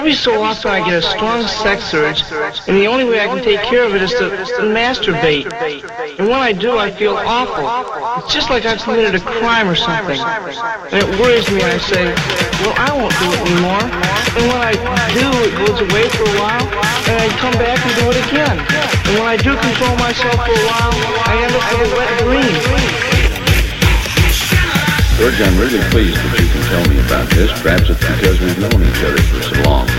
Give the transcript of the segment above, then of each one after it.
Every so often I get a strong sex urge, and the only way I can take care of it is to masturbate. And when I do, I feel awful. It's just like I've committed a crime or something. And it worries me, and I say, well, I won't do it anymore. And when I do, it goes away for a while, and I come back and do it again. And when I do control myself for a while, I end up with a wet dream. George, I'm really pleased that you can tell me about this. Perhaps it's because we've known each other for so long.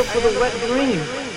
up with a wet dream.